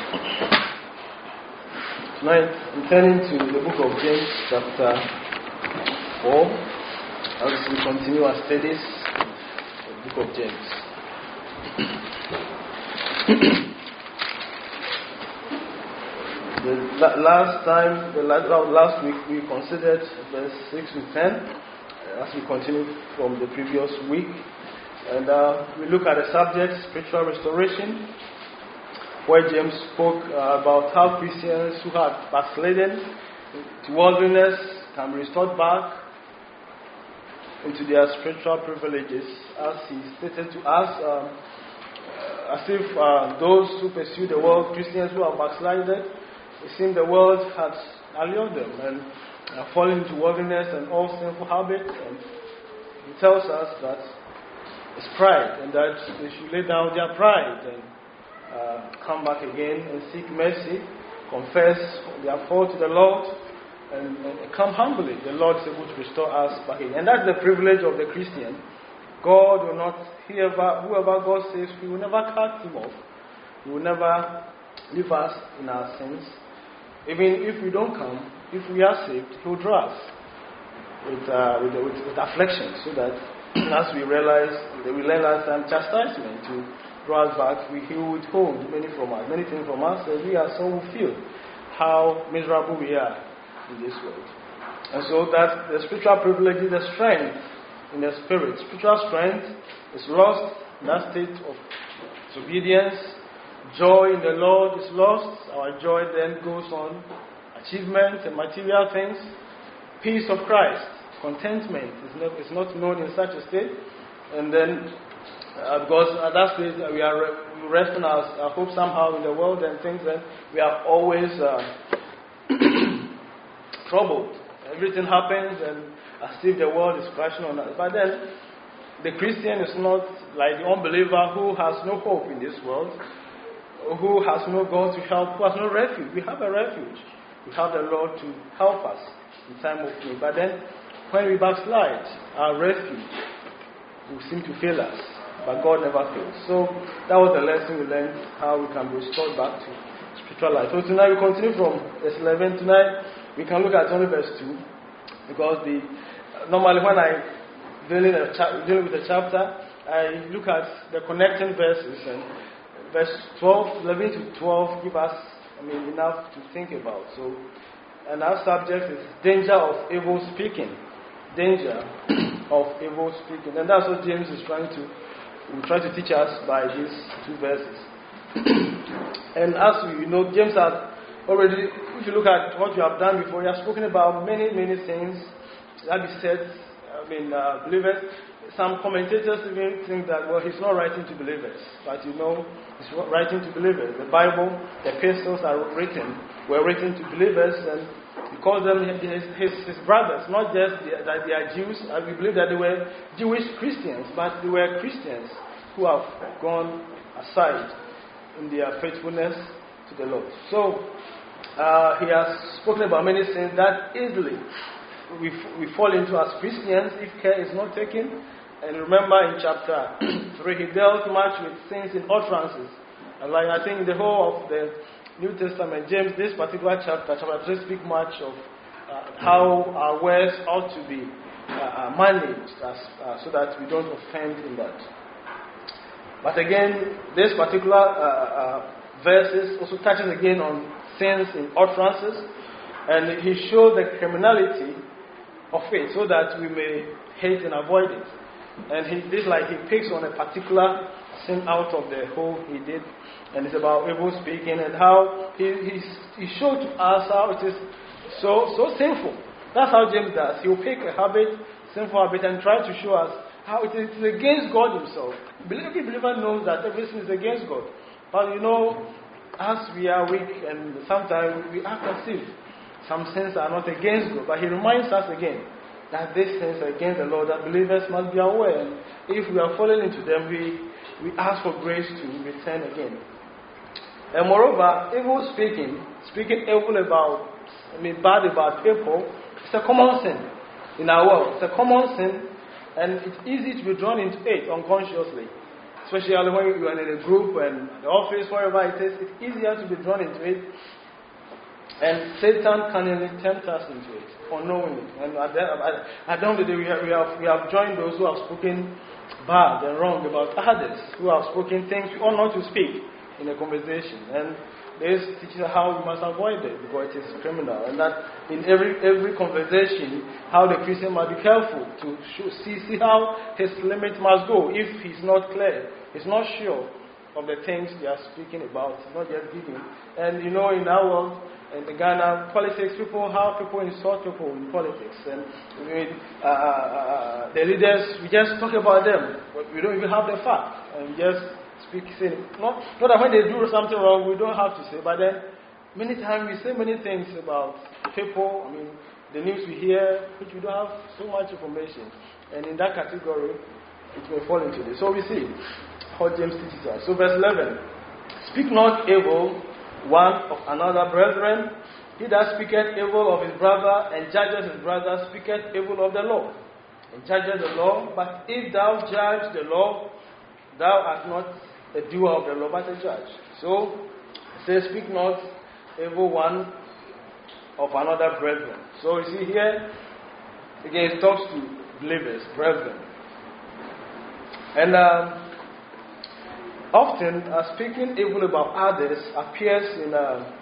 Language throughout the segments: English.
Tonight, I'm turning to the book of James, chapter 4, as we continue our studies of the book of James. Last week, we considered verse 6 to 10, as we continue from the previous week. And we look at the subject, spiritual restoration, where James spoke about how Christians who had backslidden to worldliness can be restored back into their spiritual privileges, as he stated to us, as if those who pursue the world, Christians who are backslided, it seems the world has allured them and fallen into worldliness and all sinful habits. And he tells us that it's pride, and that they should lay down their pride and come back again and seek mercy, confess their fault to the Lord, and come humbly. The Lord is able to restore us back again. And that's the privilege of the Christian. God will not, whoever God saves, He will never cut him off. He will never leave us in our sins. Even if we don't come, if we are saved, He will draw us with affliction, so that as we realize that we learn our chastisement to draw us back, He will withhold many things from us, and we are so will feel how miserable we are in this world. And so that the spiritual privilege is the strength in the spirit. Spiritual strength is lost in that state of disobedience. Joy in the Lord is lost. Our joy then goes on achievement and material things. Peace of Christ, contentment is not known in such a state. And then, because at that stage we are resting our hope somehow in the world and things, and we are always troubled. Everything happens, and as if the world is crashing on us. But then, the Christian is not like the unbeliever who has no hope in this world, who has no God to help, who has no refuge. We have a refuge. We have the Lord to help us in time of need. But then, when we backslide, our refuge will seem to fail us. But God never fails. So, that was the lesson we learned, how we can be restored back to spiritual life. So tonight we continue from verse 11. Tonight we can look at only verse 2. Because normally when I dealing with the chapter, I look at the connecting verses, and verse 11 to 12 give us enough to think about. So, and our subject is danger of evil speaking. Danger of evil speaking. And that's what James is trying to teach us by these two verses. And as we know, James has already, if you look at what you have done before, he has spoken about many, many things that he said, believers. Some commentators even think that, he's not writing to believers. But he's writing to believers. The Bible, the epistles were written to believers, and he calls them his brothers. Not just that they are Jews. We believe that they were Jewish Christians, but they were Christians who have gone aside in their faithfulness to the Lord. So, he has spoken about many things that easily we fall into as Christians if care is not taken. And remember in chapter 3, he dealt much with sins in utterances. And I think the whole of the New Testament, James, this particular chapter 3, speak much of how our words ought to be managed so that we don't offend in that. But again, this particular verses also touches again on sins in utterances, and he showed the criminality of it so that we may hate and avoid it. And he picks on a particular sin out of the whole he did, and it's about evil speaking, and how he showed to us how it is so sinful. That's how James does. He will pick a sinful habit, and try to show us how it is against God himself. Every believer knows that everything is against God. But as we are weak, and sometimes we act as if some sins are not against God. But he reminds us again that these sins are against the Lord, that believers must be aware. And if we are falling into them, we ask for grace to return again. And moreover, evil speaking evil bad about people, it's a common sin in our world. It's a common sin, and it's easy to be drawn into it unconsciously. especially when you are in a group and the office, wherever it is, it's easier to be drawn into it. And Satan cunningly tempts us into it, unknowingly. And at the end of the day, we have joined those who have spoken bad and wrong about others, who have spoken things we ought not to speak in a conversation. And this teaches how we must avoid it, because it is criminal. And that in every conversation, how the Christian must be careful to see how his limit must go. If he's not clear, he's not sure of the things they are speaking about, he's not just giving. And in our world, in the Ghana politics, how people insult people in politics, and the leaders, we just talk about them, but we don't even have the fact, and we just speak saying, not that when they do something wrong, we don't have to say, but then many times we say many things about people, the news we hear, which we don't have so much information, and in that category, it may fall into this. So we see how James teaches us. So verse 11, speak not evil one of another, brethren. He that speaketh evil of his brother and judges his brother speaketh evil of the law, and judges the law. But if thou judge the law, thou art not a doer of the law, but a judge. So it says, speak not evil one of another, brethren. So you see here, again, it talks to believers, brethren. And often, speaking evil about others appears in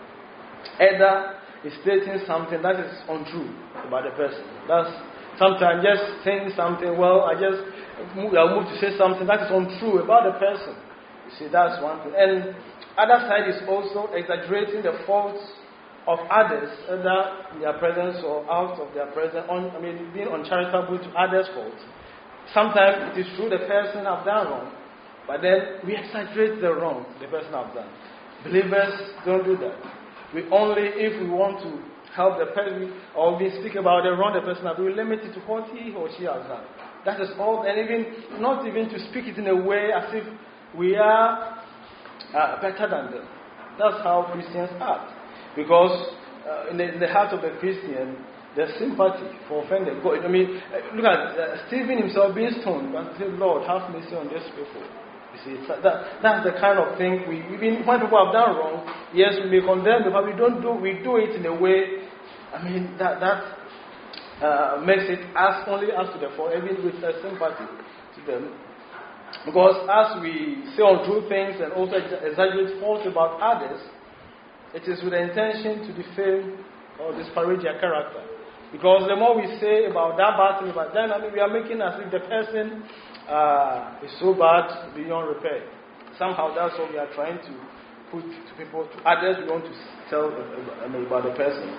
either stating something that is untrue about the person. That's sometimes just saying something, I'll move to say something that is untrue about the person. You see, that's one thing. And other side is also exaggerating the faults of others, either in their presence or out of their presence, being uncharitable to others' faults. Sometimes it is true the person have done wrong, but then we exaggerate the wrong the person has done. Believers don't do that. We only, if we want to help the person or we speak about the wrong the person has done, we limit it to what he or she has done. That is all, and even not even to speak it in a way as if we are better than them. That's how Christians act. Because in the heart of the Christian, there's sympathy for offended God. Look at Stephen himself being stoned, and say, Lord, have mercy on these people. You see, that's the kind of thing even when people have done wrong, yes, we may condemn them, but we do it in a way, that makes it only us to the fault, even with sympathy to them. Because as we say untrue things and also exaggerate faults about others, it is with the intention to defame or disparage their character. Because the more we say about that bad thing about them, we are making as if the person is so bad beyond repair. Somehow that's what we are trying to put to people, to others we want to tell about the person.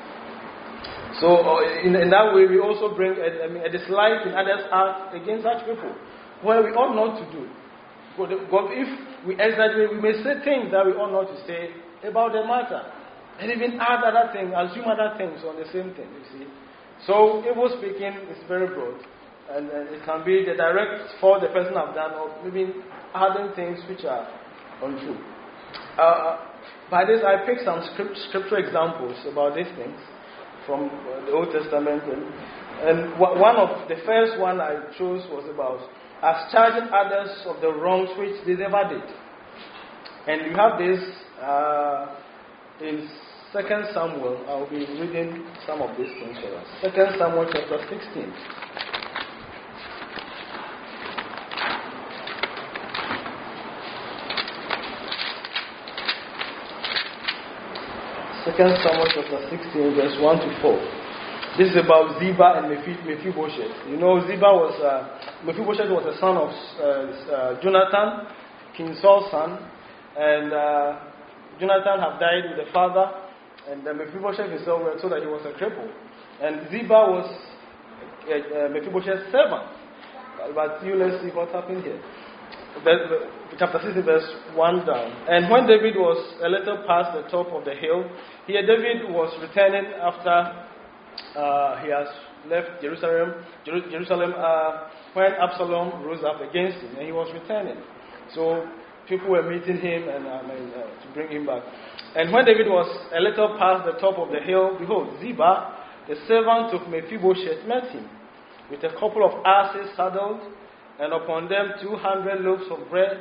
So in that way we also bring a dislike in others' hearts against such people, where we ought not to do. But if we exaggerate, we may say things that we ought not to say about the matter. And even add other things, assume other things on the same thing, you see. So evil speaking is very broad. And it can be the direct fault the person has done, or maybe adding things which are untrue. By this, I picked some scriptural examples about these things from the Old Testament. And one of the first one I chose was about us charging others of the wrongs which they never did. And you have this in 2 Samuel. I'll be reading some of these things for us. 2 Samuel chapter 16. Second Samuel chapter 16, verse 1 to 4. This is about Ziba and Mephibosheth. You know, Mephibosheth was the son of Jonathan, King Saul's son, and Jonathan had died with the father, and Mephibosheth himself were told that he was a cripple. And Ziba was Mephibosheth's servant. But let's see what happened here. Chapter 16, verse 1 down. And when David was a little past the top of the hill, here David was returning after he has left Jerusalem. When Absalom rose up against him, and he was returning. So people were meeting him and to bring him back. And when David was a little past the top of the hill, behold, Ziba, the servant of Mephibosheth, met him with a couple of asses saddled, and upon them 200 loaves of bread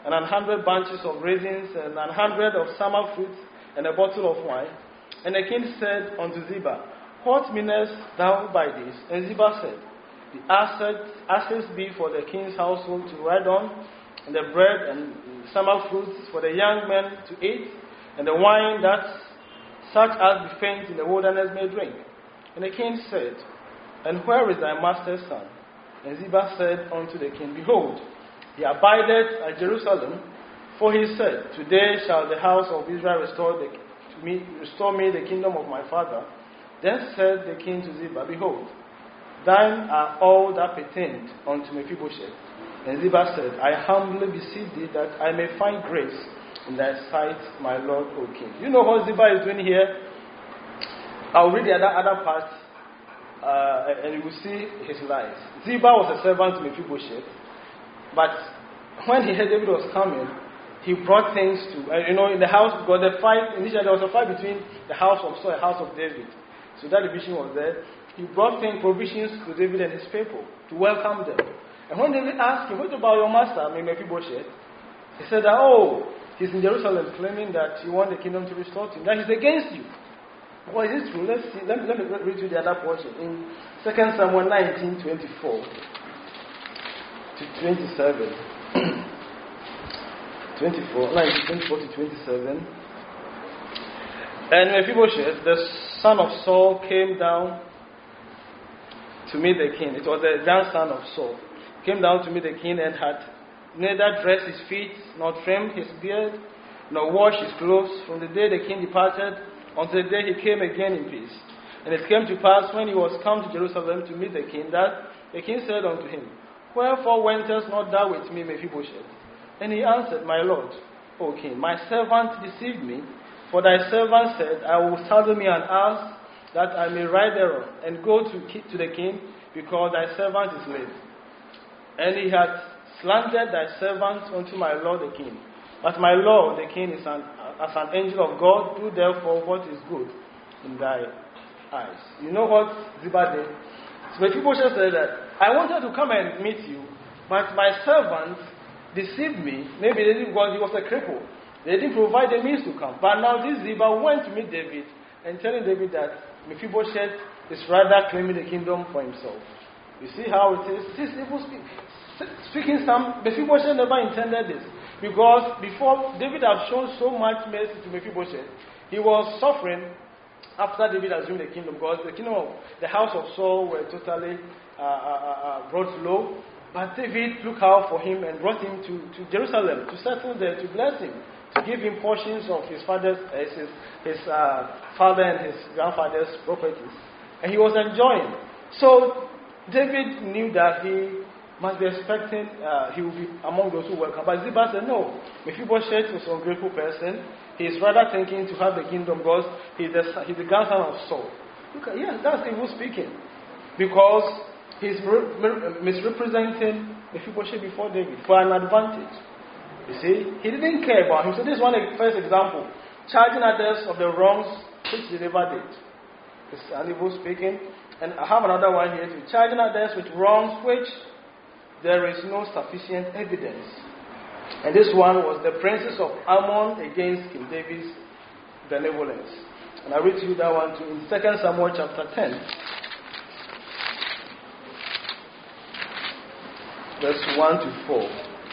and 100 bunches of raisins, and 100 of summer fruits, and a bottle of wine. And the king said unto Ziba, What meanest thou by this? And Ziba said, The assets be for the king's household to ride on, and the bread and summer fruits for the young men to eat, and the wine that such as be faint in the wilderness may drink. And the king said, And where is thy master's son? And Ziba said unto the king, Behold, he abideth at Jerusalem, for he said, Today shall the house of Israel restore me the kingdom of my father. Then said the king to Ziba, Behold, thine are all that pertained unto Mephibosheth. And Ziba said, I humbly beseech thee that I may find grace in thy sight, my lord, O king. You know what Ziba is doing here? I'll read the other part, and you will see his lies. Ziba was a servant to Mephibosheth, but when he heard David was coming, he brought things to, in the house, because initially there was a fight between the house of Saul and the house of David. So that division was there. He brought provisions to David and his people to welcome them. And when David asked him, What about your master, Mephibosheth? He said that, he's in Jerusalem claiming that you want the kingdom to restore to him. That he's against you. Well, is it true? Let's see. Let me read you the other portion. In 2 Samuel 19:24 to 27. 24 to 27. And Mephibosheth, the son of Saul, came down to meet the king. It was the grandson of Saul. Came down to meet the king and had neither dressed his feet, nor trimmed his beard, nor washed his clothes from the day the king departed until the day he came again in peace. And it came to pass, when he was come to Jerusalem to meet the king, that the king said unto him, Wherefore wentest not thou with me, Mephibosheth? And he answered, My lord, O king, my servant deceived me, for thy servant said, I will saddle me an ass, that I may ride thereon, and go to the king, because thy servant is lame. And he had slandered thy servant unto my lord the king. But my lord the king is as an angel of God. Do therefore what is good in thy eyes. You know what Ziba did? So Mephibosheth said that, I wanted to come and meet you, but my servant deceived me. Maybe they didn't, because he was a cripple. They didn't provide the means to come. But now this Ziba went to meet David and telling David that Mephibosheth is rather claiming the kingdom for himself. You see how it is? This evil speaking some, Mephibosheth never intended this. Because before David had shown so much mercy to Mephibosheth, he was suffering after David assumed the kingdom. Because the house of Saul were totally brought low. But David looked out for him and brought him to Jerusalem to settle there, to bless him, to give him portions of his father and his grandfather's properties. And he was enjoying. So David knew that he must be expecting he will be among those who welcome. But Ziba said, no. Mephibosheth was an ungrateful person. He is rather thinking to have the kingdom because he's the grandson of Saul. Look at, yes, that's evil speaking. Because he's misrepresenting Mephibosheth before David for an advantage. You see, he didn't care about him. So this is one first example. Charging others of the wrongs which they never did. It's an evil speaking. And I have another one here too. Charging others with wrongs which there is no sufficient evidence. And this one was the princes of Ammon against King David's benevolence. And I read to you that one too in 2 Samuel chapter 10. Verse 1 to 4.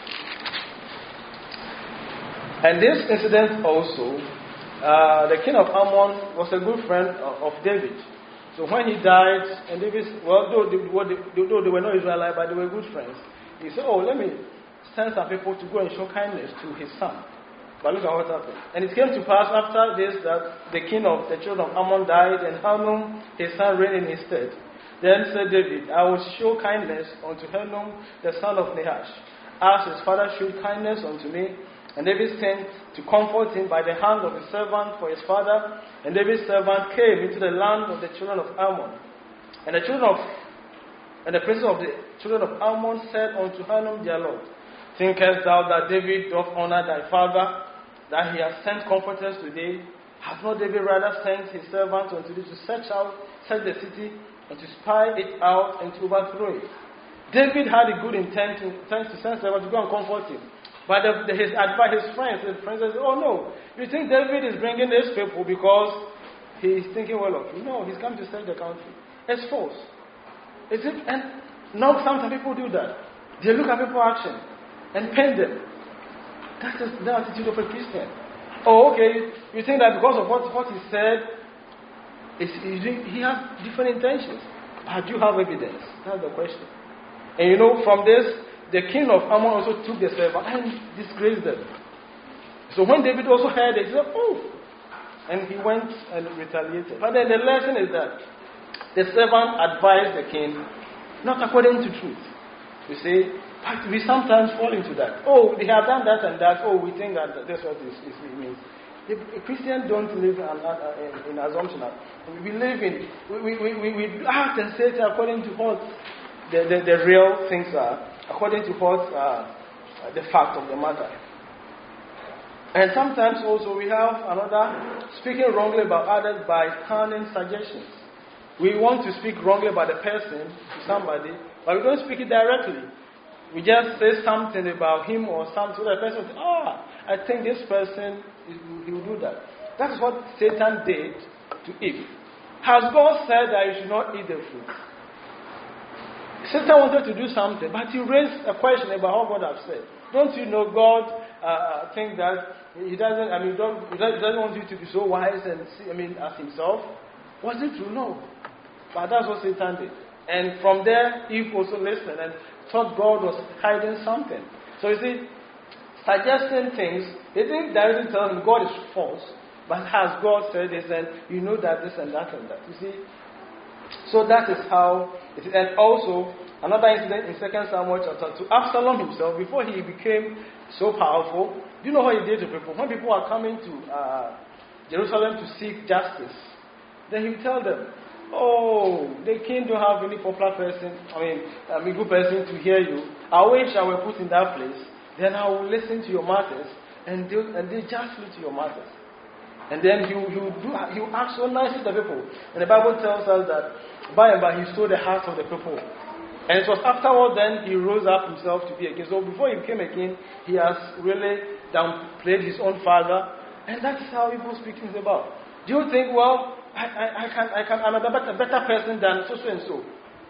And this incident also, the king of Ammon was a good friend of David. So when he died, and David, though they were not Israelites, but they were good friends, he said, let me send some people to go and show kindness to his son. But look at what happened. And it came to pass after this that the king of the children of Ammon died, and Hanun, his son, reigned in his stead. Then said David, I will show kindness unto Hanun, the son of Nahash, as his father showed kindness unto me. And David sent to comfort him by the hand of his servant for his father. And David's servant came into the land of the children of Ammon. And the princes of the children of Ammon said unto Hanun their lord, Thinkest thou that David doth honor thy father, that he has sent comforters today? Hath not David rather sent his servant unto thee to search the city, and to spy it out, and to overthrow it? David had a good intent to send servants to go and comfort him. But his friends said, oh no, you think David is bringing these people because he's thinking well of you? No, he's come to save the country. It's false. Is it? And now sometimes people do that. They look at people's action and paint them. That is the attitude of a Christian. Oh, okay, you think that because of what he said, he has different intentions. But do you have evidence? That's the question. And from this, the king of Ammon also took the servant and disgraced them. So when David also heard it, he said, oh, and he went and retaliated. But then the lesson is that the servant advised the king not according to truth. You see, but we sometimes fall into that. Oh, they have done that and that. Oh, we think that that's what it means. The Christians don't live in assumption. We live in, we act and say it according to what the real things are, according to what the fact of the matter. And sometimes also we have another speaking wrongly about others by turning suggestions. We want to speak wrongly about the person to somebody, but we don't speak it directly. We just say something about him or something, so the person says, I think this person, he will do that. That's what Satan did to Eve. Has God said that you should not eat the fruit? Satan wanted to do something, but he raised a question about what God has said. Don't you know God think that he doesn't want you to be so wise and as himself? Was it true? No. But that's what Satan did. And from there, Eve also listened and thought God was hiding something. So you see, suggesting things, they didn't directly tell him God is false, but has God said this, and you know that this and that and that. You see, so that is how it is. And also, another incident in 2 Samuel chapter 2, Absalom himself, before he became so powerful, do you know what he did to people? When people are coming to Jerusalem to seek justice, then he would tell them, oh, the king don't have any popular person, a good person to hear you. I wish I were put in that place. Then I will listen to your matters and deal justly to your matters. And then he will act so nicely to the people. And the Bible tells us that by and by he stole the hearts of the people. And it was afterward then he rose up himself to be a king. So before he became a king, he has really downplayed his own father. And that is how evil speaking is about. Do you think, well, I'm a better person than so and so?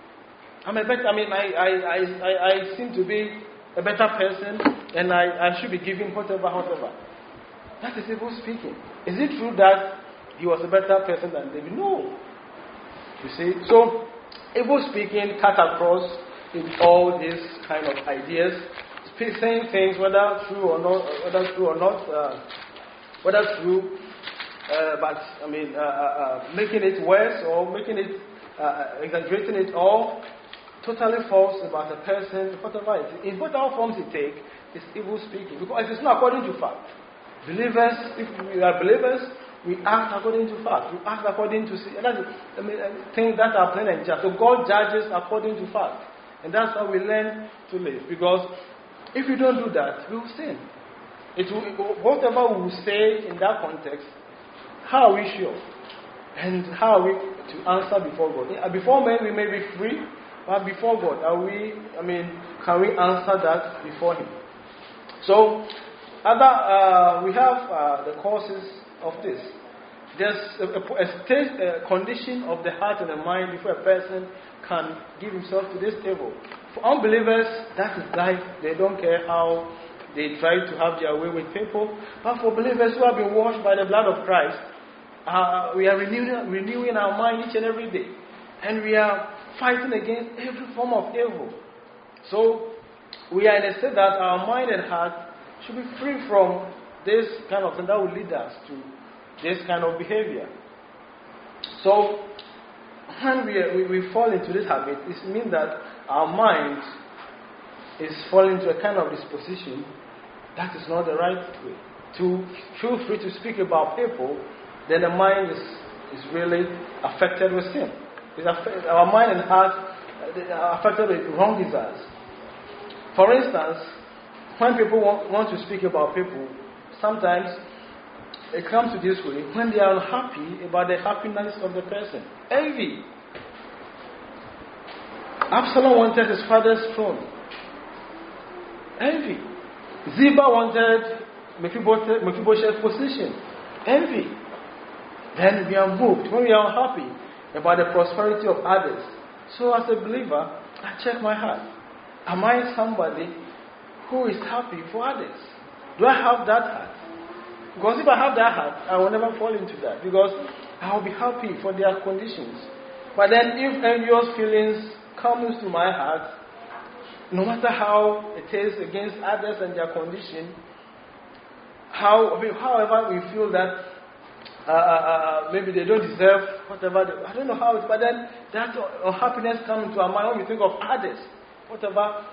I seem to be a better person, and I should be given whatever. That is evil speaking. Is it true that he was a better person than David? No. You see, so evil speaking cut across in all these kind of ideas, saying things whether true or not, but making it worse or making it exaggerating it all. Totally false about a person, whatever it is. In whatever forms it takes, it's evil speaking. Because it is not according to fact. Believers, if we are believers, we act according to fact. We act according to things that are plain and just. So God judges according to fact. And that's how we learn to live. Because if we don't do that, we will sin. Whatever we will say in that context, how are we sure? And how are we to answer before God? Before men, we may be free. But before God, can we answer that before Him? So, we have the causes of this. There's a condition of the heart and the mind before a person can give himself to this table. For unbelievers, that is life. They don't care how they try to have their way with people. But for believers who have been washed by the blood of Christ, we are renewing our mind each and every day. And we are fighting against every form of evil. So, we are in a state that our mind and heart should be free from this kind of thing that will lead us to this kind of behavior. So, when we fall into this habit, it means that our mind is falling into a kind of disposition that is not the right way. To feel free to speak about people, then the mind is really affected with sin. Our mind and heart are affected with wrong desires. For instance, when people want to speak about people, sometimes it comes to this way: when they are unhappy about the happiness of the person. Envy. Absalom wanted his father's throne. Envy. Ziba wanted Mephibosheth's position. Envy. Then we are moved when we are unhappy about the prosperity of others. So as a believer, I check my heart. Am I somebody who is happy for others? Do I have that heart? Because if I have that heart, I will never fall into that. Because I will be happy for their conditions. But then if envious feelings comes to my heart, no matter how it is against others and their condition, however we feel that maybe they don't deserve whatever, I don't know how, but then that unhappiness comes into our mind when we think of others, whatever,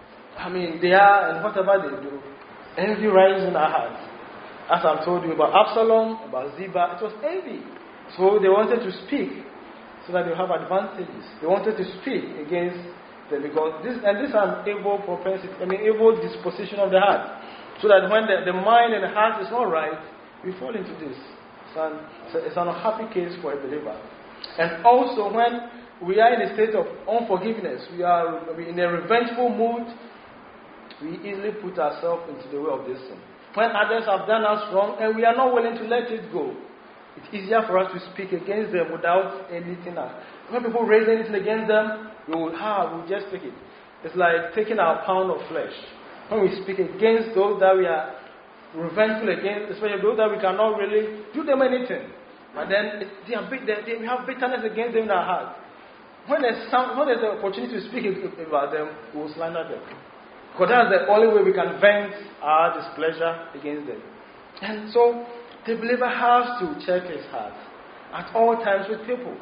they are and whatever they do. Envy rises in our hearts. As I've told you about Absalom, about Ziba, it was envy. So they wanted to speak so that they have advantages. They wanted to speak against them because this is an evil propensity, evil disposition of the heart. So that when the mind and the heart is not right, we fall into this. It's an unhappy case for a believer. And also when we are in a state of unforgiveness, we are in a revengeful mood, we easily put ourselves into the way of this sin. When others have done us wrong and we are not willing to let it go, it's easier for us to speak against them without anything else. When people raise anything against them, we'll just take it. It's like taking our pound of flesh. When we speak against those that we are revengeful against, especially those that we cannot really do them anything, but then we have bitterness against them in our heart. When there's an opportunity to speak about them, we will slander them. Because that's the only way we can vent our displeasure against them. And so, the believer has to check his heart at all times with people.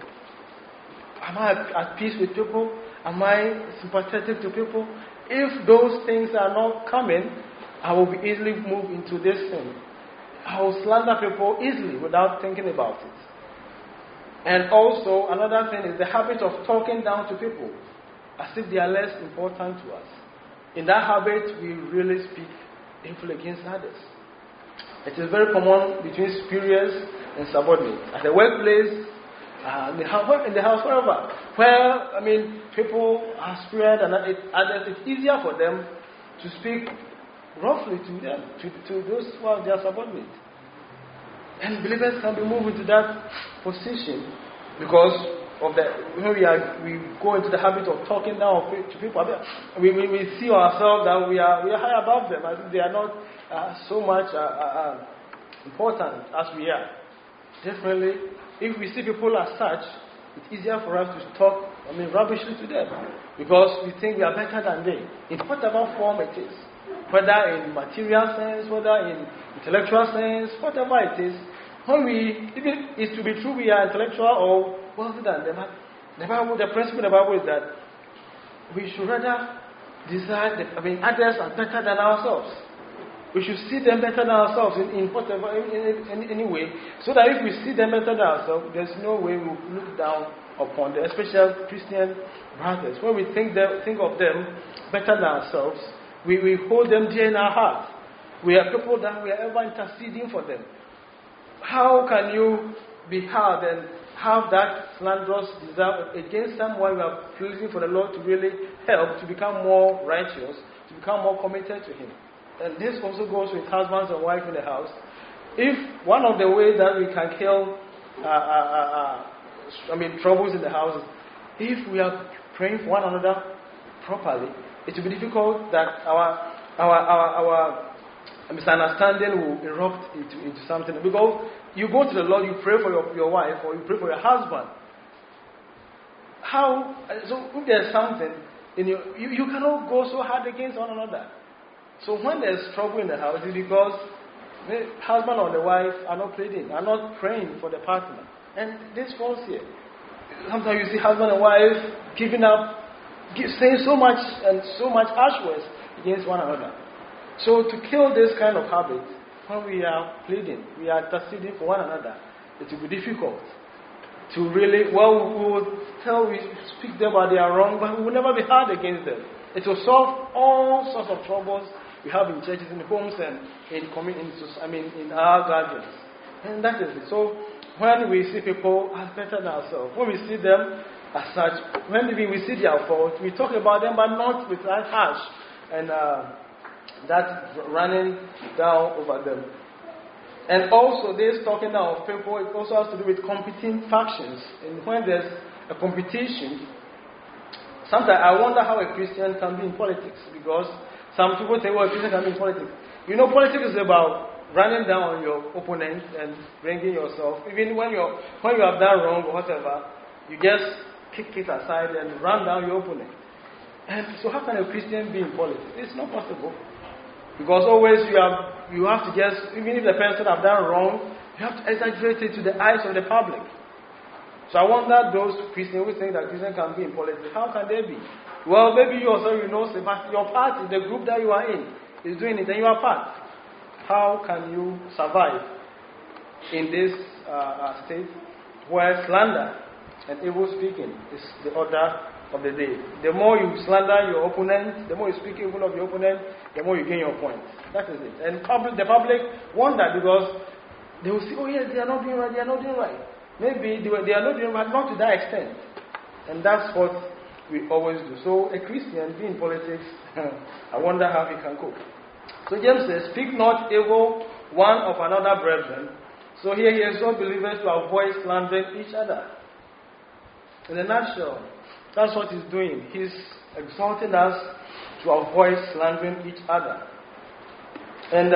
Am I at peace with people? Am I sympathetic to people? If those things are not coming, I will be easily moved into this sin. I will slander people easily without thinking about it. And also, another thing is the habit of talking down to people as if they are less important to us. In that habit, we really speak evil against others. It is very common between superiors and subordinates. At the workplace, in the house, wherever. Where, people are superior than others, it's easier for them to speak roughly to them, to those who are their subordinates. And believers can be moved into that position because of when we go into the habit of talking down to people. We see ourselves that we are high above them, as if they are not so much important as we are. Definitely, if we see people as such, it's easier for us to talk rubbishly to them because we think we are better than they, in whatever form it is. Whether in material sense, whether in intellectual sense, whatever it is, even it's to be true we are intellectual or wealthy than them, the principle of the Bible is that we should rather desire others are better than ourselves. We should see them better than ourselves in whatever, in any way, so that if we see them better than ourselves, there's no way we will look down upon them, especially Christian brothers. When we think of them better than ourselves, we hold them dear in our heart. We are people that we are ever interceding for them. How can you be hard and have that slanderous desire against someone you are pleading for the Lord to really help to become more righteous, to become more committed to Him? And this also goes with husbands and wives in the house. If one of the ways that we can kill troubles in the house is if we are praying for one another properly, it will be difficult that our misunderstanding will erupt into something. Because you go to the Lord, you pray for your wife or you pray for your husband. So if there's something in you cannot go so hard against one another. So when there's trouble in the house, it's because the husband or the wife are not praying for the partner. And this falls here. Sometimes you see husband and wife giving up, saying so much harsh words against one another. So to kill this kind of habit, when we are pleading, we are interceding for one another, it will be difficult to really, we speak them about their wrong, but we will never be hard against them. It will solve all sorts of troubles we have in churches, in homes, and in our gatherings. And that is it. So when we see people as better than ourselves, when we see them as such, when we see their fault, we talk about them, but not with that harsh and that running down over them. And also, this talking down of people, it also has to do with competing factions. And when there's a competition, sometimes I wonder how a Christian can be in politics, because some people say, well, a Christian can be in politics. You know, politics is about running down on your opponent and bringing yourself, even when you have done wrong or whatever, you just kick it aside and run down your opponent. And so how can a Christian be in politics? It's not possible. Because always you have to just, even if the person have done wrong, you have to exaggerate it to the eyes of the public. So I wonder those Christians who think that Christians can be in politics, how can they be? Well, maybe you also, but your party, the group that you are in, is doing it, and you are part. How can you survive in this state where slander and evil speaking is the order of the day? The more you slander your opponent, the more you speak evil of your opponent, the more you gain your point. That is it. And the public wonder, because they will say, oh yes, they are not doing right, they are not doing right. Maybe they are not doing right, not to that extent. And that's what we always do. So a Christian being in politics, I wonder how he can cope. So James says, speak not evil one of another, brethren. So here he exhorts believers to avoid slandering each other. In a nutshell, that's what he's doing. He's exhorting us to avoid slandering each other. And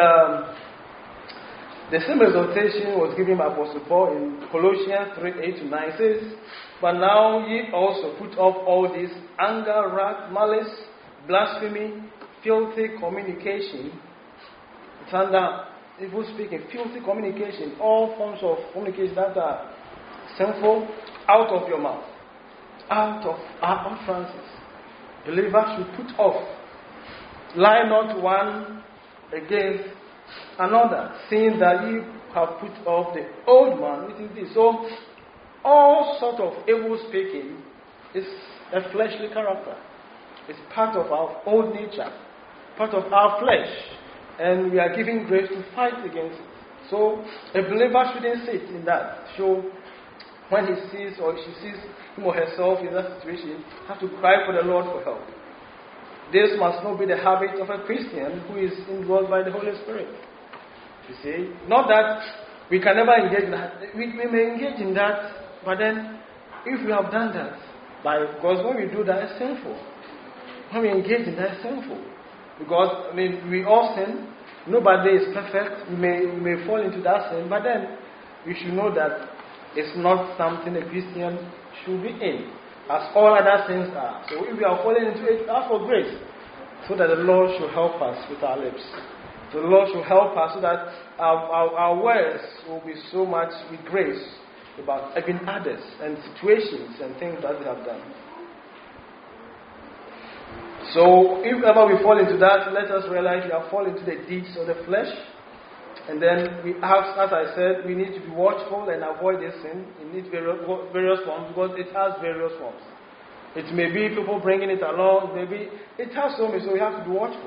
the same exhortation was given by Apostle Paul in Colossians 3:8-9. It says, but now ye also put off all this anger, wrath, malice, blasphemy, filthy communication, slander, evil speaking, filthy communication, all forms of communication that are sinful, out of your mouth, out of our utterances. Believers should put off. Lie not one against another, seeing that ye have put off the old man, which is this. So, all sort of evil speaking is a fleshly character. It's part of our old nature, part of our flesh, and we are given grace to fight against it. So, a believer shouldn't sit in that. So, when he sees or she sees him or herself in that situation, have to cry for the Lord for help. This must not be the habit of a Christian who is indwelt by the Holy Spirit. You see, not that we can never engage in that. We may engage in that, but then if we have done that, because when we do that, it's sinful. When we engage in that, it's sinful. Because, we all sin. Nobody is perfect. We may fall into that sin, but then we should know that it's not something a Christian should be in, as all other sins are. So if we are falling into it, ask for grace, so that the Lord should help us with our lips. So the Lord should help us so that our words will be so much with grace about even others and situations and things that they have done. So if ever we fall into that, let us realize we have fallen into the deeds of the flesh. And then we have, as I said, we need to be watchful and avoid this sin. It needs various forms, because it has various forms. It may be people bringing it along, maybe it has so many, so we have to be watchful.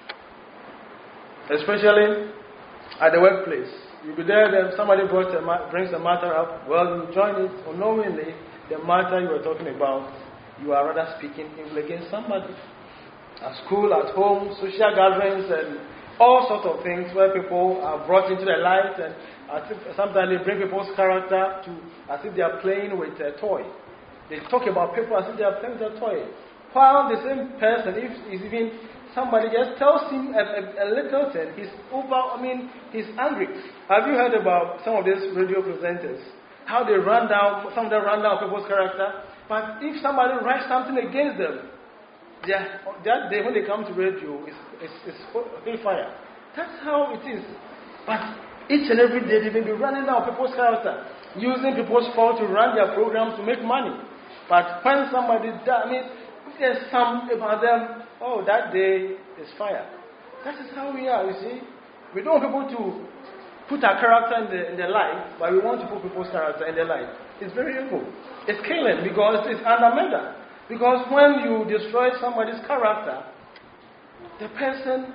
Especially at the workplace. You'll be there, then somebody brings a matter up, well, you join it, unknowingly, the matter you were talking about, you are rather speaking evil against somebody. At school, at home, social gatherings, and all sorts of things where people are brought into the light, and sometimes they bring people's character to as if they are playing with a toy. They talk about people as if they are playing with a toy. While the same person, if even somebody just tells him a little thing, he's angry. Have you heard about some of these radio presenters? How they some of them run down people's character. But if somebody writes something against them, that day when they come to radio, it's hellfire. That's how it is. But each and every day they may be running down people's character, using people's fault to run their programs to make money. But when somebody dies, there's some about them, that day is fire. That is how we are, you see. We don't want people to put our character in the light, but we want to put people's character in the light. It's very evil. It's killing, because it's under murder. Because when you destroy somebody's character, the person,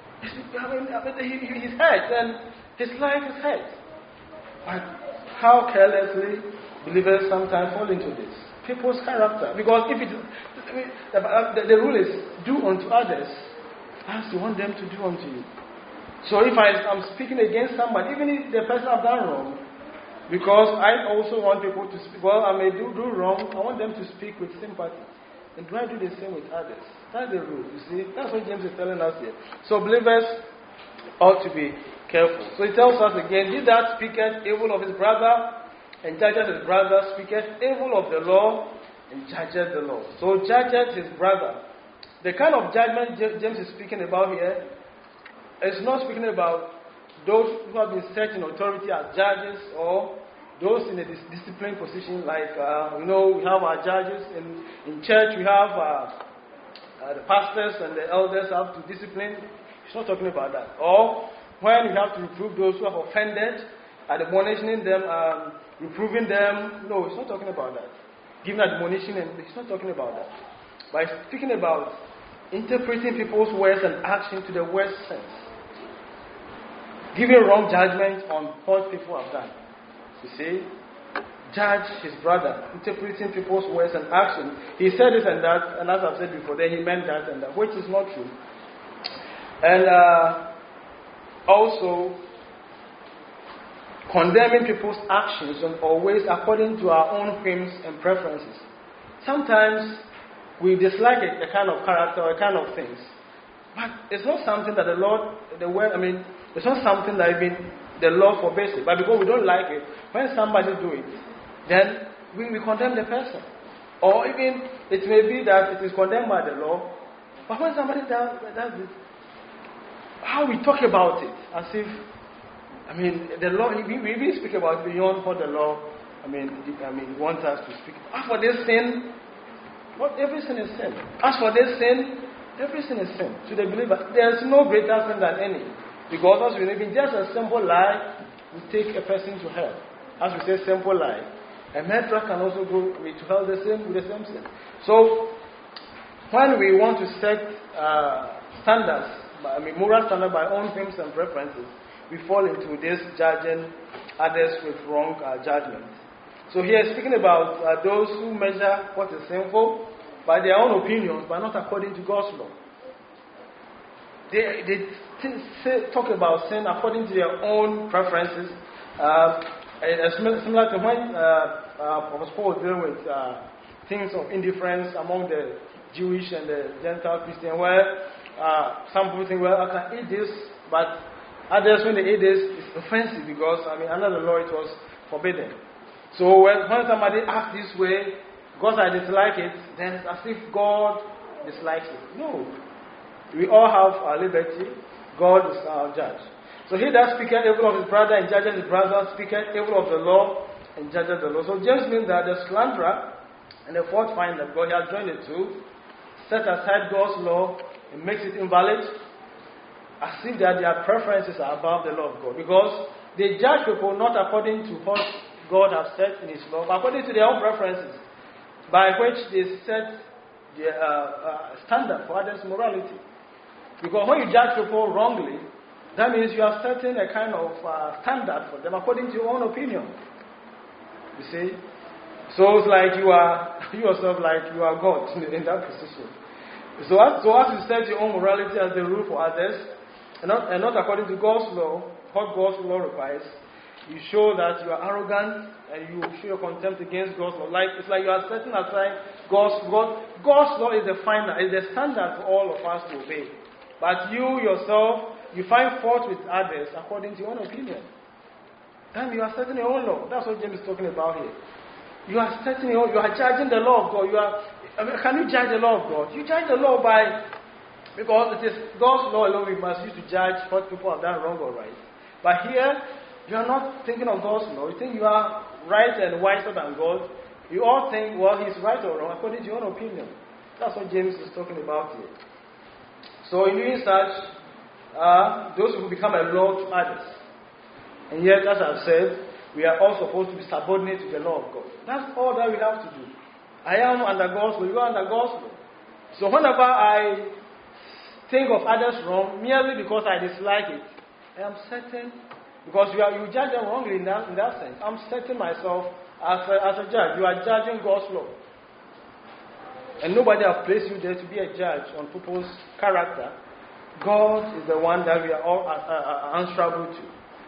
he's hurt, and his life is hurt. But how carelessly believers sometimes fall into this. People's character. Because if the rule is, do unto others as you want them to do unto you. So if I'm speaking against somebody, even if the person have done wrong, because I also want people to speak, well, I may do wrong, I want them to speak with sympathy. And do I do the same with others? That's the rule, you see. That's what James is telling us here. So believers ought to be careful. So he tells us again, he that speaketh evil of his brother and judgeth his brother speaketh evil of the law and judgeth the law. So judgeth his brother. The kind of judgment James is speaking about here, it's not speaking about those who have been set in authority as judges or those in a disciplined position, like, we have our judges in church, we have the pastors and the elders have to discipline. It's not talking about that. Or when you have to reprove those who have offended, admonishing them, reproving them. No, it's not talking about that. Giving admonition, it's not talking about that. But it's speaking about interpreting people's words and action to the worst sense. Giving wrong judgment on what people have done. You see? Judge his brother, interpreting people's words and action. He said this and that, and as I've said before, then he meant that and that, which is not true. And also, condemning people's actions and always according to our own whims and preferences. Sometimes we dislike a kind of character or a kind of things. But it's not something that it's not something that even the law forbids it. But because we don't like it, when somebody do it, then we condemn the person. Or even, it may be that it is condemned by the law, but when somebody does it, how we talk about it, as if, the law, we even speak about it beyond what the law, wants us to speak. As for this sin, every sin is sin. As for this sin, every sin is sin. To the believer, there is no greater sin than any. Because as we live in just a simple lie, we take a person to hell. As we say, simple lie. A murderer can also go to hell with the same sin. So, when we want to set standards, moral standards by own whims and preferences, we fall into this judging others with wrong judgment. So here speaking about those who measure what is sinful by their own opinions, but not according to God's law. They talk about sin according to their own preferences. Similar to when Apostle Paul was dealing with things of indifference among the Jewish and the Gentile Christian, where some people think, well, I can eat this, but others, when they eat this, it's offensive because, under the law it was forbidden. So when somebody acts this way, because I dislike it, then it's as if God dislikes it. No. We all have our liberty. God is our judge. So he that speaketh evil of his brother and judges his brother speaketh evil of the law and judges the law. So James means that the slanderer and the fault finder, God has joined the two, set aside God's law and makes it invalid, as if that their preferences are above the law of God. Because they judge people not according to what God has set in his law, but according to their own preferences, by which they set the standard for others' morality. Because when you judge people wrongly, that means you are setting a kind of standard for them according to your own opinion. You see? So it's like you yourself are God in that position. So as you set your own morality as the rule for others, and not according to God's law, what God's law requires, you show that you are arrogant and you show your contempt against God's law. It's like you are setting aside God's law. God's law is the final, is the standard for all of us to obey. But you yourself, you find fault with others according to your own opinion. Then you are setting your own law. That's what James is talking about here. You are setting you are judging the law of God. Can you judge the law of God? You judge the law because it is God's law alone we must use to judge what people have done wrong or right. But here, you are not thinking of God's law. You think you are right and wiser than God. You all think, well, he's right or wrong according to your own opinion. That's what James is talking about here. So in doing such, those who become a law to others. And yet, as I've said, we are all supposed to be subordinate to the law of God. That's all that we have to do. I am under God's law, you are under God's law. So whenever I think of others wrong, merely because I dislike it, I am certain, because you judge them wrongly in that sense. I'm setting myself as a judge. You are judging God's law. And nobody has placed you there to be a judge on people's character. God is the one that we are all answerable to.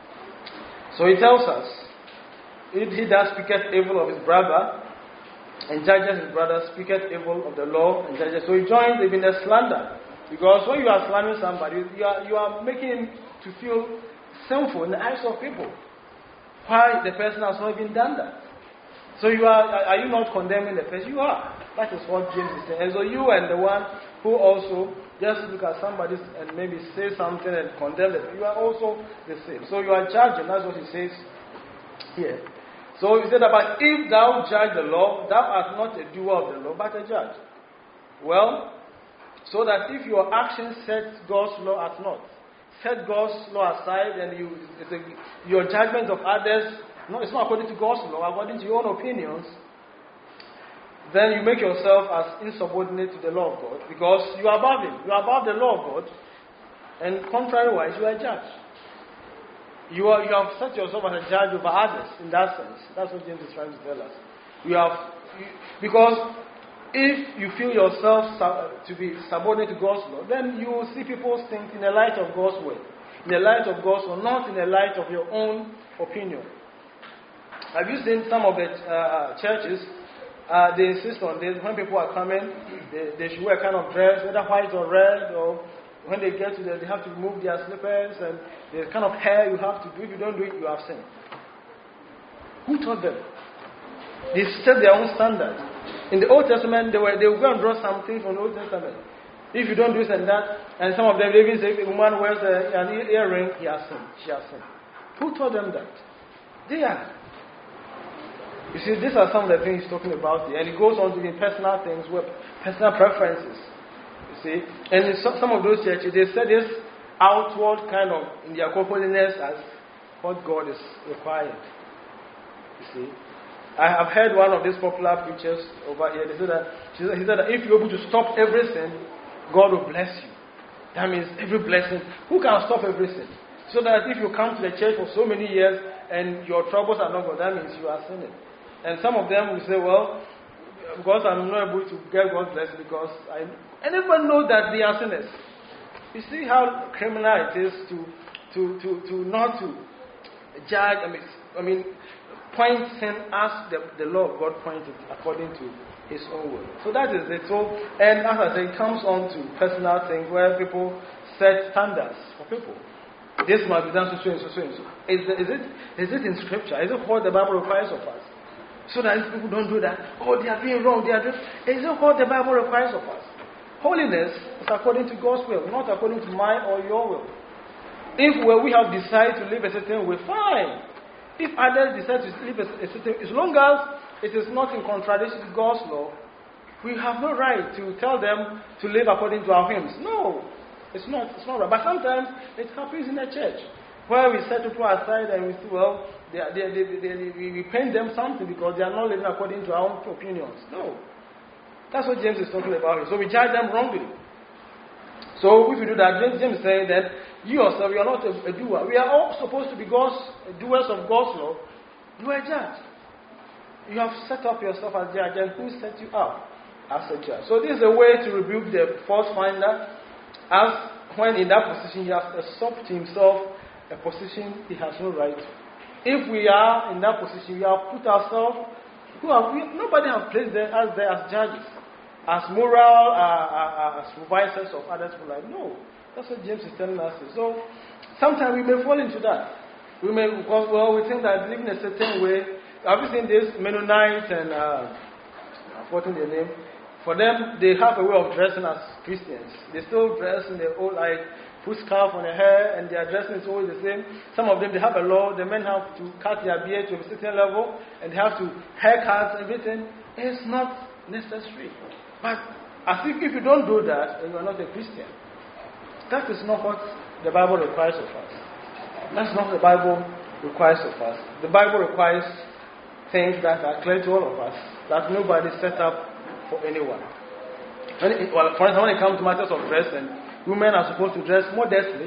So he tells us, if he that speaketh evil of his brother, and judges his brother, speaketh evil of the law, and judges. So he joins even the slander. Because when you are slandering somebody, you are making him to feel sinful in the eyes of people. Why the person has not even done that? So are you not condemning the person? You are. That is what James is saying. And so you and the one who also just look at somebody and maybe say something and condemn it, you are also the same. So you are judging. That's what he says here. So he said about, if thou judge the law, thou art not a doer of the law, but a judge. Well, so that if your actions set God's law at naught, set God's law aside, and your judgment of others, no, it's not according to God's law, according to your own opinions, then you make yourself as insubordinate to the law of God, because you are above Him. You are above the law of God, and contrariwise, you are a judge. You have set yourself as a judge over others in that sense. That's what James is trying to tell us. Because if you feel yourself to be subordinate to God's law, then you will see people's things in the light of God's word, in the light of God's law, not in the light of your own opinion. Have you seen some of the churches? They insist on this. When people are coming, they should wear a kind of dress, whether white or red, or when they get to they have to remove their slippers, and the kind of hair you have to do. If you don't do it, you have sinned. Who taught them? They set their own standard. In the Old Testament, they would go and draw something from the Old Testament. If you don't do this and that, and some of them even say, if a woman wears an earring, he has sinned, she has sinned. Who taught them that? They are. You see, these are some of the things he's talking about here. And he goes on to the personal things, personal preferences. You see, and in some of those churches, they set this outward kind of, in their holiness, as what God is required. You see, I have heard one of these popular preachers over here. He said that if you're able to stop everything, God will bless you. That means every blessing. Who can stop everything? So that if you come to the church for so many years and your troubles are not gone, that means you are sinning. And some of them will say, well, because I'm not able to get God's blessing, because I never know that they are sinners. You see how criminal it is to not to judge. I mean, point sin as the law of God pointed according to His own will. So that is it. So, and as I say, it comes on to personal things where people set standards for people. This must be done so and so and so. Is it in Scripture? Is it what the Bible requires of us? So that if people don't do that, they are doing wrong. Is it what the Bible requires of us? Holiness is according to God's will, not according to mine or your will. If we have decided to live a certain way, fine. If others decide to live a certain way, as long as it is not in contradiction to God's law, we have no right to tell them to live according to our hymns. No, it's not right. But sometimes it happens in the church, where we set people aside and we say, well, we paint them something because they are not living according to our own opinions. No. That's what James is talking about here. So we judge them wrongly. So if we do that, James is saying that you yourself, you are not a doer. We are all supposed to be doers of God's law. You are a judge. You have set up yourself as judge, and who set you up as a judge? So this is a way to rebuke the false finder, as when in that position he has usurped himself a position he has no right to. If we are in that position, we have put ourselves, nobody has placed us there as judges, as moral, as supervisors of others' life. No, that's what James is telling us. So sometimes we may fall into that. We think that living a certain way. Have you seen this Mennonites and I've forgotten their name? For them, they have a way of dressing as Christians. They still dress in their old life. Put scarf on their hair, and their dressing is always the same. Some of them, they have a law. The men have to cut their beard to a certain level, and they have to haircuts, everything. It's not necessary. But as if you don't do that, then you are not a Christian. That is not what the Bible requires of us. That's not what the Bible requires of us. The Bible requires things that are clear to all of us, that nobody set up for anyone. For instance, when it comes to matters of dress, women are supposed to dress modestly.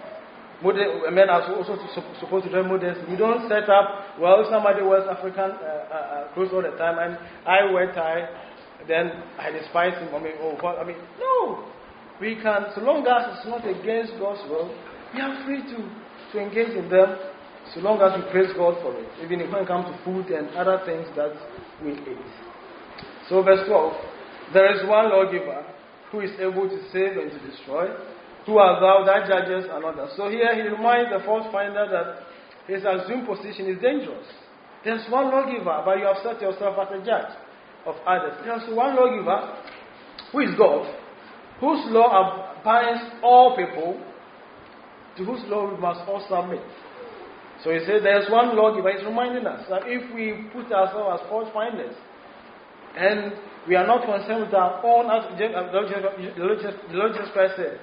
Men are also supposed to dress modestly. You don't set up, if somebody wears African clothes all the time and I wear tie, then I despise him. No. we can, so long as it's not against God's will, we are free to engage in them, so long as we praise God for it, even if when it comes to food and other things that we eat. So verse 12, there is one lawgiver who is able to save and to destroy. Who are thou that judges another? So here he reminds the false finder that his assumed position is dangerous. There's one lawgiver, but you have set yourself as a judge of others. There's one lawgiver, who is God, whose law binds all people, to whose law we must all submit. So he said there's one lawgiver. He's reminding us that if we put ourselves as fault finders, and we are not concerned with our own, as the Lord Jesus Christ said,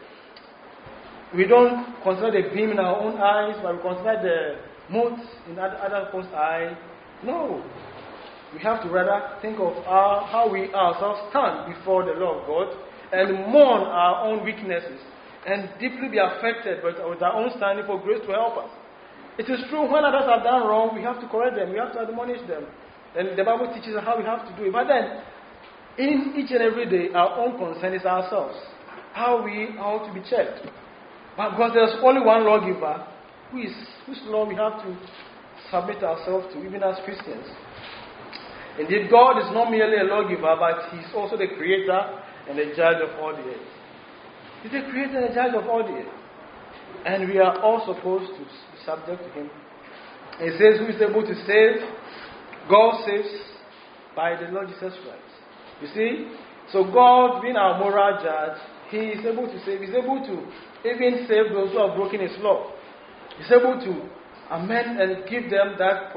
we don't consider the beam in our own eyes, but we consider the mote in other people's eye. No. We have to rather think of how we ourselves stand before the law of God and mourn our own weaknesses and deeply be affected with our own standing for grace to help us. It is true, when others have done wrong, we have to correct them, we have to admonish them. And the Bible teaches us how we have to do it. But then, in each and every day, our own concern is ourselves. How we ought to be checked. But because there's only one lawgiver, whose law we have to submit ourselves to, even as Christians. Indeed, God is not merely a lawgiver, but He's also the creator and the judge of all the earth. He's the creator and the judge of all the earth. And we are all supposed to be subject to Him. He says, who is able to save? God saves by the Lord Jesus Christ. You see? So God, being our moral judge, He is able to save. He's able to even save those who have broken His law. He's able to amend and give them that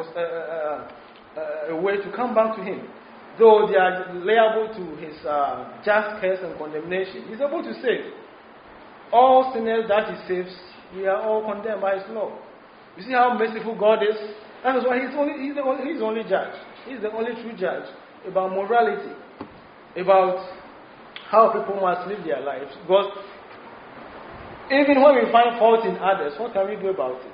a way to come back to Him. Though they are liable to His just curse and condemnation, He's able to save. All sinners that He saves, we are all condemned by His law. You see how merciful God is? That is why He's the only judge. He's the only true judge about morality, about how people must live their lives. Because even when we find fault in others, what can we do about it?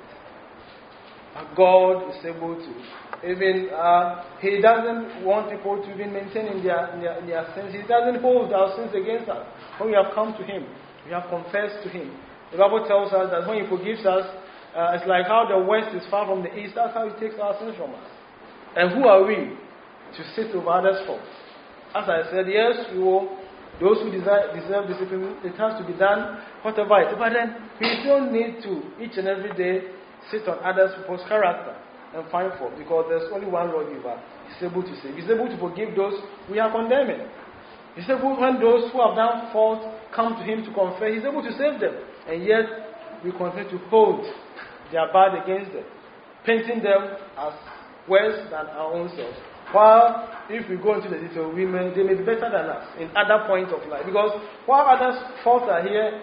God is able to. Even He doesn't want people to even maintain in their sins. He doesn't hold our sins against us. When we have come to Him, we have confessed to Him. The Bible tells us that when He forgives us, it's like how the west is far from the east. That's how He takes our sins from us. And who are we to sit over others' faults? As I said, yes, we will. Those who deserve discipline, it has to be done, whatever it is. But then, we still need to, each and every day, sit on others' people's character and find fault. Because there's only one lawgiver. He's able to save. He's able to forgive those we are condemning. He's able, when those who have done fault come to Him to confess, He's able to save them. And yet, we continue to hold their bad against them, painting them as worse than our own selves. While if we go into the detail, they may be better than us in other points of life. Because while others' faults are here,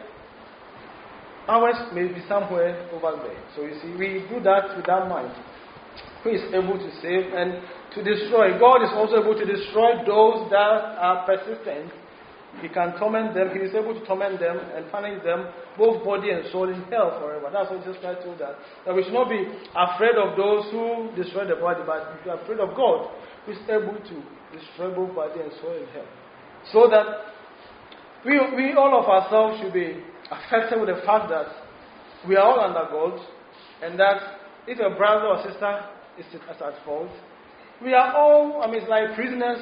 ours may be somewhere over there. So you see, we do that with that mind. Who is able to save and to destroy. God is also able to destroy those that are persistent. He can torment them. He is able to torment them and punish them, both body and soul, in hell forever. That's what Jesus Christ told us. That we should not be afraid of those who destroy the body, but we should be afraid of God, who is able to destroy both body and soul in hell. So that we all of ourselves should be affected with the fact that we are all under God, and that if a brother or sister is at fault, we are all, it's like prisoners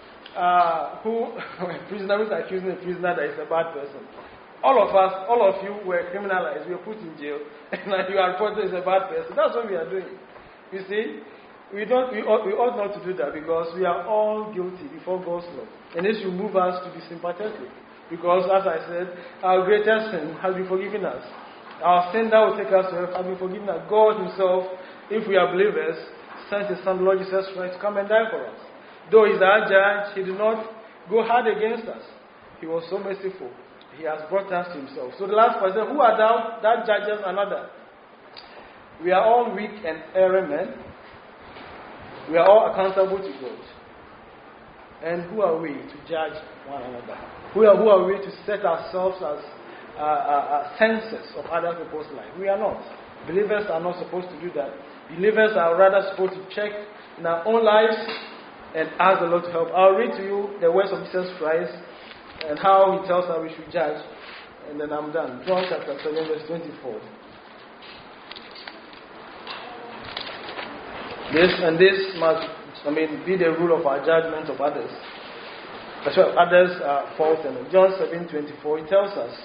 prisoner is accusing a prisoner that is a bad person. All of us, all of you were criminalized, we were put in jail, and you are reported as a bad person. That's what we are doing. You see, we ought not to do that, because we are all guilty before God's law. And this will move us to be sympathetic. Because, as I said, our greatest sin has been forgiven us. Our sin that will take us to heaven has been forgiven us. God Himself, if we are believers, sent His Son, Lord Jesus Christ, to come and die for us. Though He's our judge, He did not go hard against us. He was so merciful. He has brought us to Himself. So the last person, who are thou that judges another? We are all weak and erring men. We are all accountable to God. And who are we to judge one another? Who are we to set ourselves as censors of other people's lives? We are not. Believers are not supposed to do that. Believers are rather supposed to check in our own lives and ask the Lord to help. I'll read to you the words of Jesus Christ and how He tells us we should judge and then I'm done. John chapter 7, verse 24. This must, be the rule of our judgment of others. That's why others are false. And John 7:24, it tells us,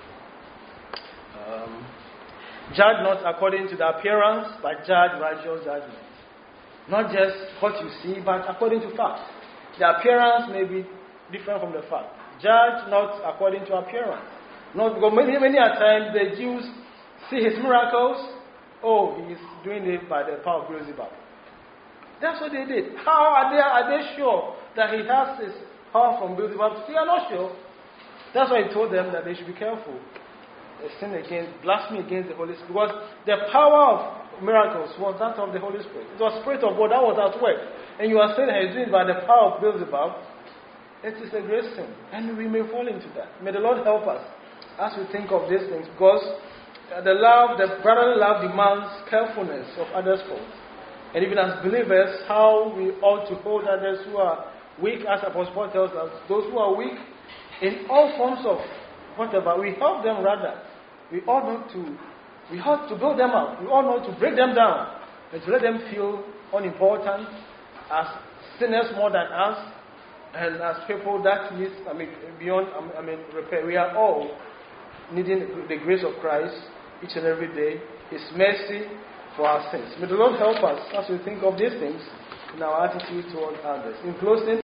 judge not according to the appearance, but judge righteous judgment. Not just what you see, but according to fact. The appearance may be different from the fact. Judge not according to appearance. Not because many a times the Jews see his miracles. Oh, he is doing it by the power of Beelzebub. That's what they did. How are they sure that he has his power from Beelzebub? They are not sure. That's why he told them that they should be careful. They sin against, blasphemy against the Holy Spirit. Because the power of miracles was that of the Holy Spirit. It was Spirit of God that was at work. And you are saying that he's doing it by the power of Beelzebub. It is a great sin. And we may fall into that. May the Lord help us as we think of these things. Because the brotherly love demands carefulness of others' faults. And even as believers, how we ought to hold others who are weak, as Apostle Paul tells us, those who are weak in all forms of whatever, we help them rather. We ought to build them up. We ought not to break them down and to let them feel unimportant as sinners more than us and as people that need, beyond repair. We are all needing the grace of Christ each and every day, His mercy for our sins. May the Lord help us as we think of these things in our attitude toward others. In closing,